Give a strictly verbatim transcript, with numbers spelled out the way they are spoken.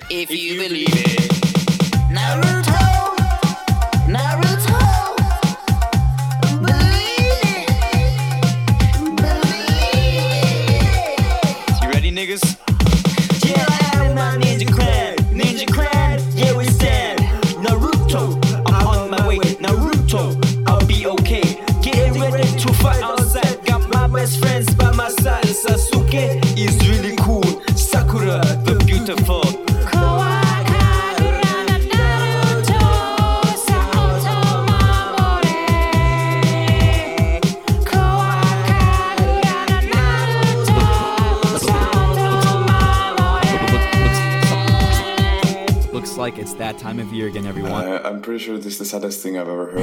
if you believe it. Naruto, Naruto, believe it, believe it. You ready, niggas? Yeah, I'm in my ninja clan, ninja clan, yeah we stand. Naruto, I'm on my way, Naruto, I'll be okay. Getting ready to fight outside, got my best friends by my side. Sasuke is really cool, Sakura the beautiful. Like it's that time of year again, everyone. Uh, I'm pretty sure this is the saddest thing I've ever heard.